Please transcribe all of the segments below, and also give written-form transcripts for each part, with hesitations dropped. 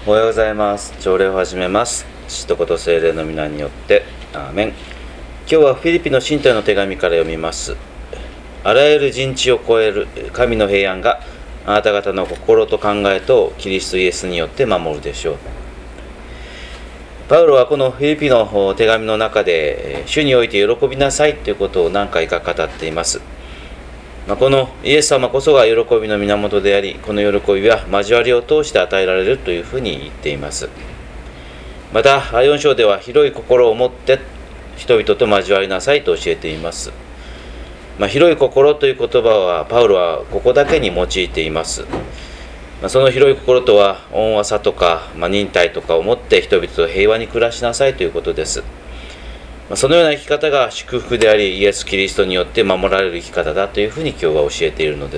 おはようございます。朝礼を始めます。父と子と聖霊の皆によってアーメン。今日はフィリピの信徒への手紙から読みます。あらゆる人知を超える神の平安があなた方の心と考えとキリストイエスによって守るでしょう。パウロはこのフィリピの手紙の中で主において喜びなさいということを何回か語っています。このイエス様こそが喜びの源であり、この喜びは交わりを通して与えられるというふうに言っています。また4章では広い心を持って人々と交わりなさいと教えています。広い心という言葉はパウロはここだけに用いています。その広い心とは恩和さとか忍耐とかを持って人々と平和に暮らしなさいということです。そのような生き方が祝福であり、イエス・キリストによって守られる生き方だというふうに今日は教えているのです。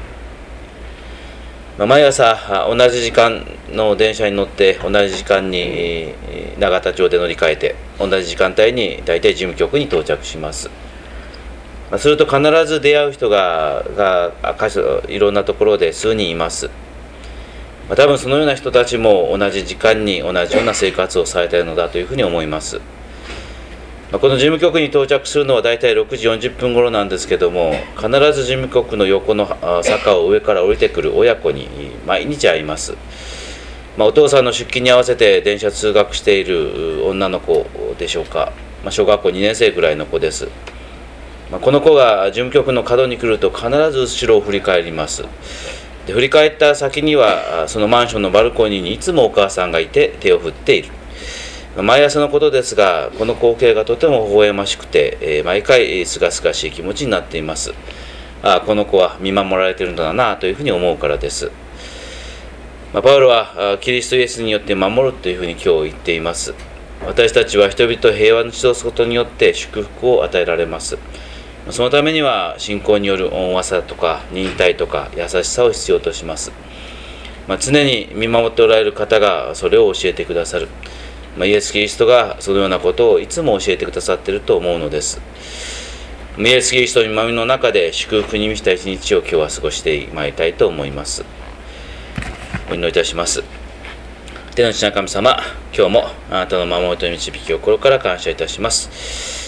毎朝同じ時間の電車に乗って同じ時間に永田町で乗り換えて同じ時間帯に大体事務局に到着します。すると必ず出会う人がいろんなところで数人います。多分そのような人たちも同じ時間に同じような生活をされているのだというふうに思います。この事務局に到着するのはだいたい6時40分頃なんですけども、必ず事務局の横の坂を上から降りてくる親子に毎日会います。お父さんの出勤に合わせて電車通学している女の子でしょうか。小学校2年生ぐらいの子です。この子が事務局の角に来ると必ず後ろを振り返ります。で振り返った先にはそのマンションのバルコニーにいつもお母さんがいて手を振っている。毎朝のことですが、この光景がとても微笑ましくて、毎回すがすがしい気持ちになっています。この子は見守られているんだなというふうに思うからです。パウロはキリストイエスによって守るというふうに今日言っています。私たちは人々を平和に指導することによって祝福を与えられます。そのためには信仰による恩和さとか忍耐とか優しさを必要とします。常に見守っておられる方がそれを教えてくださる。イエス・キリストがそのようなことをいつも教えてくださっていると思うのです。イエス・キリストの御身の中で祝福に満ちた一日を今日は過ごしてまいりたいと思います。お祈りいたします。天の父なる神様、今日もあなたの守りと導きを心から感謝いたします。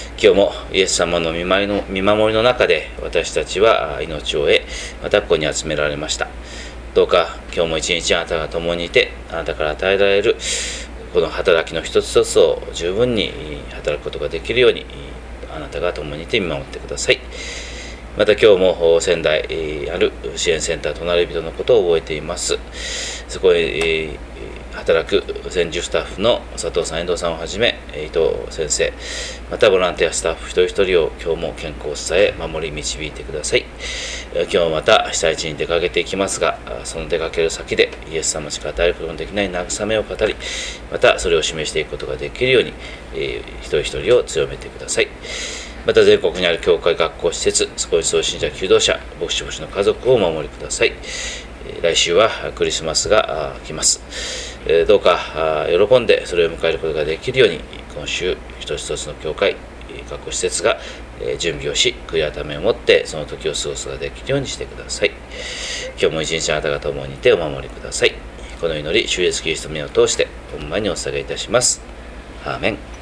今日もイエス様の見守りの中で私たちは命を得、またここに集められました。どうか今日も一日あなたが共にいて、あなたから与えられるこの働きの一つ一つを十分に働くことができるようにあなたが共にいて見守ってください。また今日も仙台ある支援センター隣人のことを覚えています。そこへ働く専従スタッフの佐藤さん、遠藤さんをはじめ伊藤先生、またボランティアスタッフ一人一人を今日も健康を伝え守り導いてください。今日もまた被災地に出かけていきますが、その出かける先でイエス様しか与えることのできない慰めを語り、またそれを示していくことができるように一人一人を強めてください。また全国にある教会、学校、施設、そこに送信者、求道者、牧師の家族をお守りください。来週はクリスマスが来ます。どうか喜んでそれを迎えることができるように、今週一つ一つの教会、学校施設が準備をし、悔い改めを持ってその時を過ごすことができるようにしてください。今日も一日あなたが共にいてお守りください。この祈り、主イエスキリストの名を通して御前にお捧げいたします。アーメン。